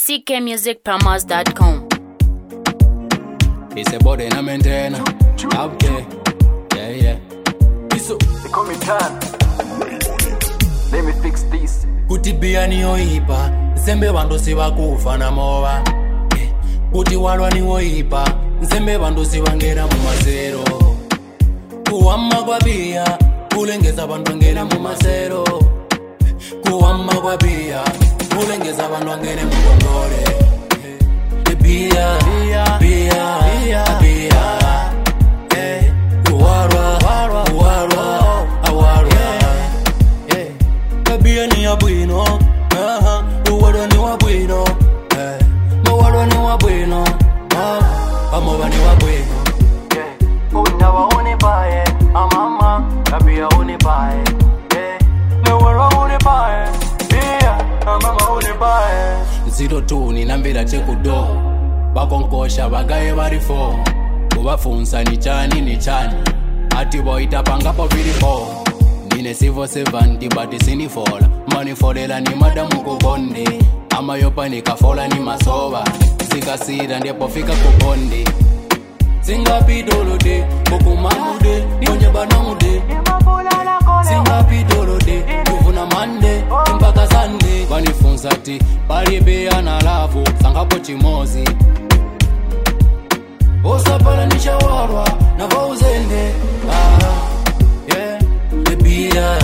ckmusicpromos.com. It's a body na maintain. Okay. Yeah. Iso, they call me Tan. Let me fix this. Kuti bia ni oipa, nsembe bandu sibakufa na mowa. Kuti walwa ni oipa, nsembe bandu sibangera mu mazero. Kuwama kwa bia, kulengeza bandu ngena mu mazero. Kuwama kwa bia, kulengeza bandu ngena mu kongole. Bia. Bia ni abuino, uwado ni wabuino, mawado ni wabuino, amoba ni wabuino. Unawa unipae, amama, kabia unipae. Mewara unipae, bia, amama unipae. 02 ninambira chekudo, bakonkosha bagaye barifo, kubafunsa ni chani, ati boita pangapo bilipo. Nine sivo 70 but sinifola, money folela ni madamu kukonde, ama yopa nikafola ni masoba, sikasira ndipo fika kukonde. Singapi dolode, kukumamude, konje banamude. Singapi dolode, kuvuna mande, mpaka sande. Banifunza ti, paribea na lavu, sangapo chimozi. Osapala nishawarwa, na vauzende. Bia.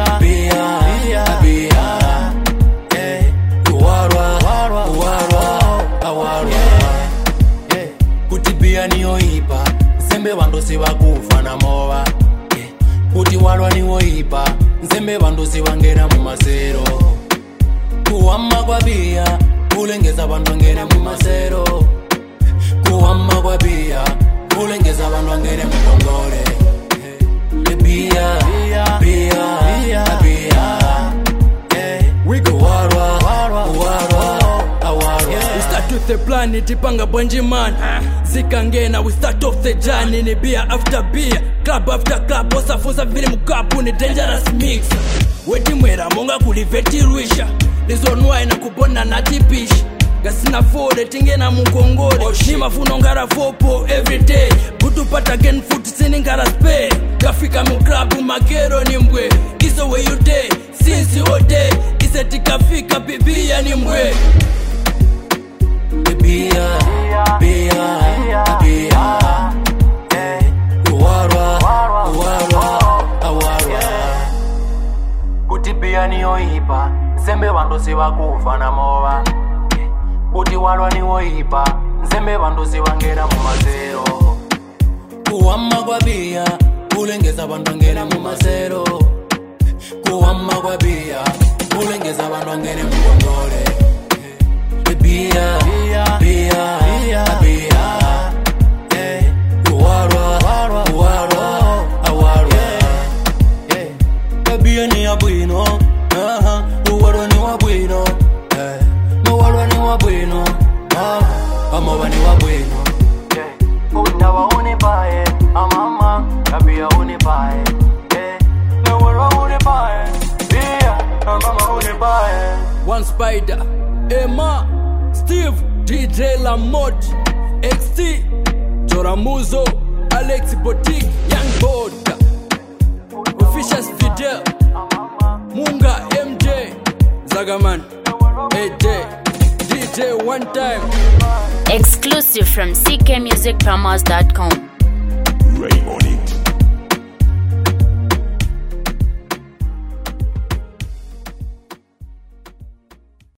Kuti bia ni oipa, nsembe bandu sibakufa na mowa. Kuti walwa ni oipa, nsembe bandu sibangera mu masero. Kuwama kwa bia, kulengeza bandu ngene mu masero. Kuwama kwa bia, kulengeza bandu ngene mu kongole. Bia. We go warwa. We start with the plan, itipanga bonji man. Zikangena, we start off the journey. Ni beer after beer, club after club. Osafusa vile mukapu ni dangerous mix. Weti mwera monga kuliveti ruisha. Nizonwa ina kubona na tipish. Gasina fode tingena mukongole. Ni mafuno ngara fopo everyday. Butu pata gen foot sini ngara spay. Kafika muklabu magero ni mbwe. Iso way you day, since you day. Iseti kafika bibia ni mbwe. Bia. Kuti bia ni oipa, nsembe bandu sibakufa na mowa. Kuti walwa ni oipa, nsembe bandu sibangera mu mazero. Kuwama kwa bia, kulengeza bandu ngena mu mazero. Kuwama kwa bia, kulengeza bandu ngena mu kongole. Bia. Bia ni abuino, uwado ni wabuino, mawado ni wabuino, amoba ni wabuino. Unawa unipae, amama, kabia unipae. Mewara unipae, bia, amama unipae. One Spider, Emma, Steve, DJ Lamont, XT, Joramuzo, Alex Boutique, Young Boda, Officials Fidel, Munga, MJ, Zagaman, AJ, DJ One Time. Exclusive from ckmusicpromos.com.